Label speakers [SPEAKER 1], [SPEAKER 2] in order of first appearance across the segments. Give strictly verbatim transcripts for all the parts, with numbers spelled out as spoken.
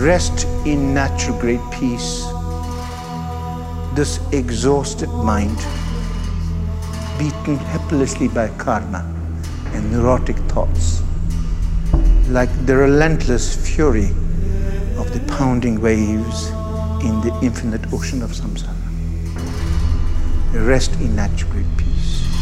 [SPEAKER 1] Rest in natural great peace. This exhausted mind, beaten helplessly by karma and neurotic thoughts, like the relentless fury of the pounding waves in the infinite ocean of samsara. Rest in natural great peace.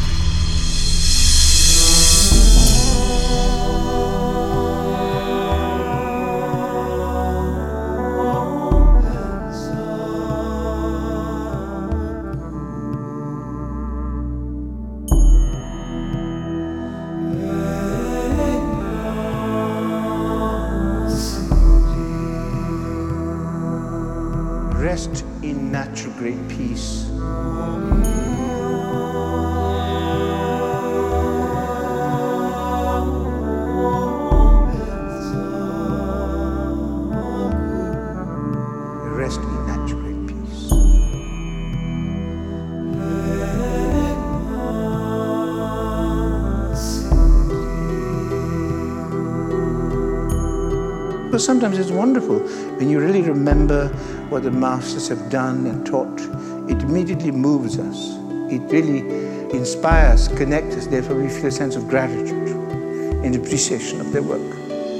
[SPEAKER 1] Rest in natural great peace. Rest in natural great peace. But sometimes it's wonderful when you really remember what the masters have done and taught. It immediately moves us. It really inspires, connects us. Therefore, we feel a sense of gratitude and appreciation of their work.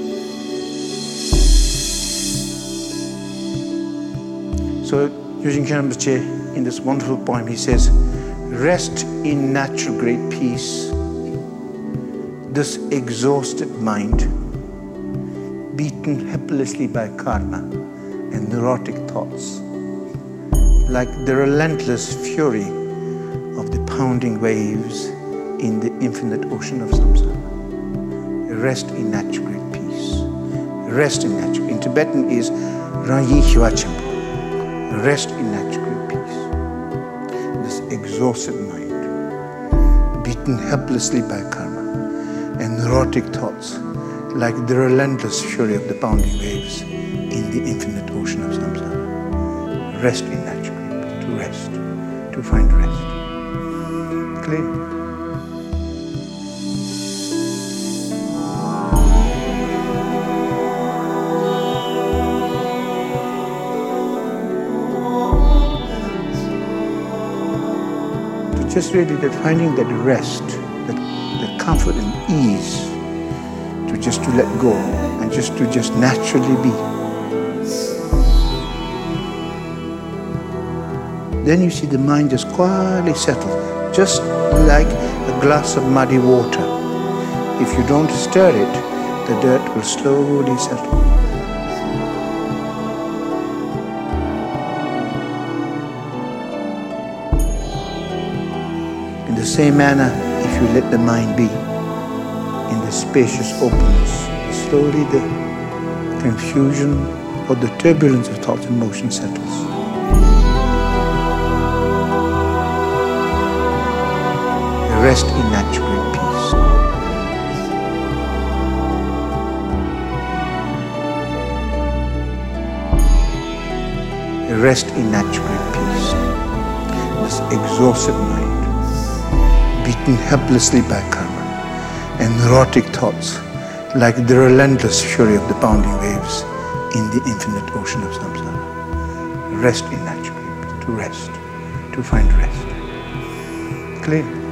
[SPEAKER 1] So, Yujing Rinpoche, in this wonderful poem, he says, "Rest in natural great peace. This exhausted mind, beaten helplessly by karma and neurotic thoughts, like the relentless fury of the pounding waves in the infinite ocean of samsara. Rest in natural great peace. Rest in natural. In Tibetan is Ranyi Hwachimpo. Rest in natural great peace. This exhausted mind, beaten helplessly by karma and neurotic thoughts, like the relentless fury of the pounding waves in the infinite ocean of samsara. Rest in natural great peace. To rest, to find rest. Clear? Just really that finding that rest, that, that comfort and ease, to just to let go and just to just naturally be. Then you see the mind just quietly settle, just like a glass of muddy water. If you don't stir it, the dirt will slowly settle. In the same manner, if you let the mind be in the spacious openness, slowly the confusion or the turbulence of thoughts and motion settles. Rest in natural great peace. Rest in natural great peace. This exhausted mind, beaten helplessly by karma and neurotic thoughts, like the relentless fury of the pounding waves in the infinite ocean of samsara. Rest in natural great peace. To rest, to find rest. Clear?